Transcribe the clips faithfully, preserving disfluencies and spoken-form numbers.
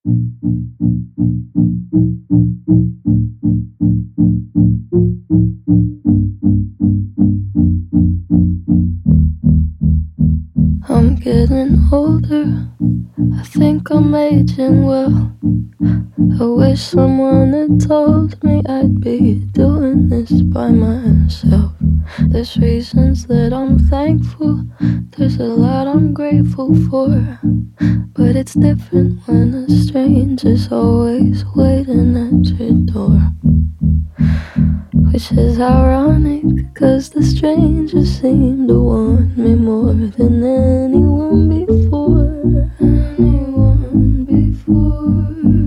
I'm getting older, I think I'm aging well. I wish someone had told me I'd be doing this by myself. There's reasons that I'm thankful, there's a lot I'm grateful for, but it's different when a stranger's always waiting at your door. Which is ironic, cause the stranger seemed to want me more than anyone before. Anyone before.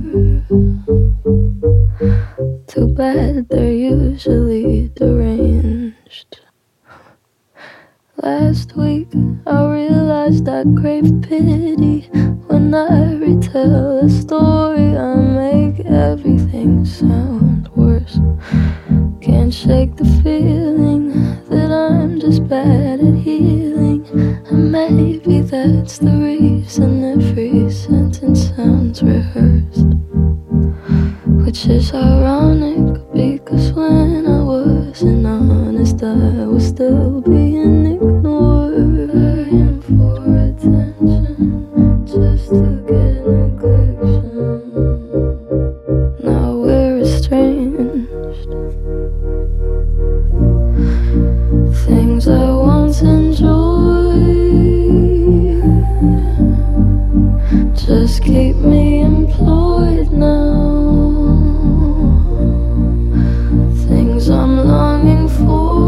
Too bad they're usually deranged. Last week I realized I crave pity. When I retell a story, I make everything sound worse. Can't shake the feeling that I'm just bad at healing. And maybe that's the reason every sentence sounds rehearsed. Which is ironic, because when I wasn't honest, I was still being ignored. Begging for attention, just to get neglection. Now we're estranged. Things I once enjoyed just keep me employed now. Things I'm longing for,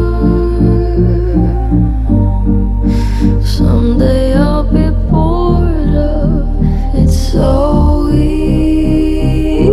someday I'll be bored of. It's so easy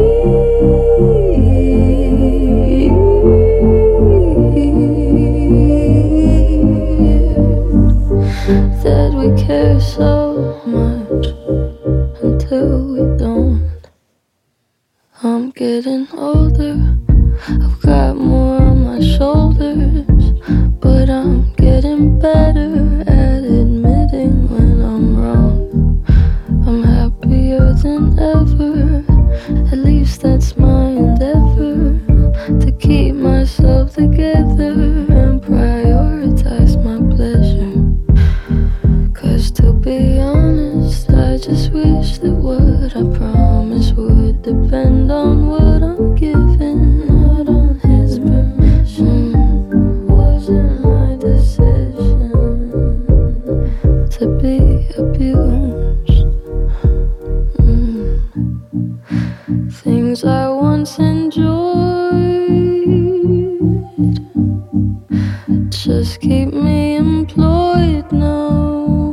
that we care so much until we don't. I'm getting older, I've got more on my shoulders, but I'm getting better at admitting when I'm wrong. I'm happier than ever, at least that's my endeavor, to keep myself together and prioritize my pleasure. Cause to be honest, I just wish that what I promised would depend on what I'm given, not on his permission. Wasn't my decision to be abused. mm. Things I once enjoyed just keep me employed now.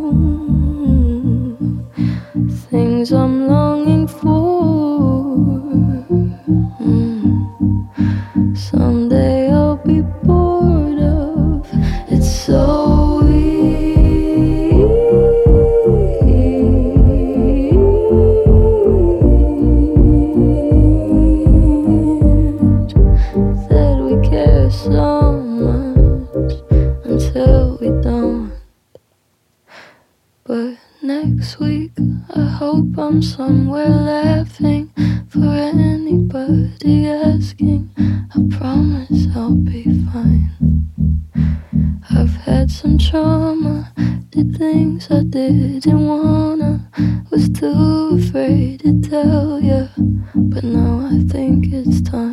Things I'm longing for, mm. someday I'll be bored of. It's so weird that we care so much until we don't. But next week I hope I'm somewhere laughing for anybody asking. I promise I'll be fine. I've had some trauma, did things I didn't wanna, was too afraid to tell ya, but now I think it's time.